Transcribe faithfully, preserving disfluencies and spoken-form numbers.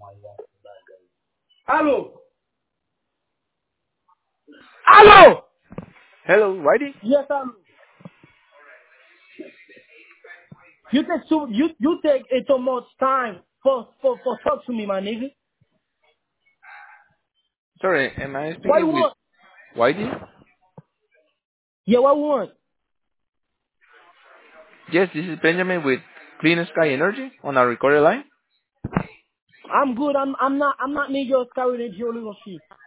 Hello. Hello. Hello, Whitey? Yes, hello. You take too, you you take it too much time for for for talk to me, my nigga. Sorry, am I What you speaking with want? Whitey? Yeah, what you want? Yes, this is Benjamin with Clean Sky Energy on our recorded line. I'm good. I'm I'm not I'm not need your scarring geology.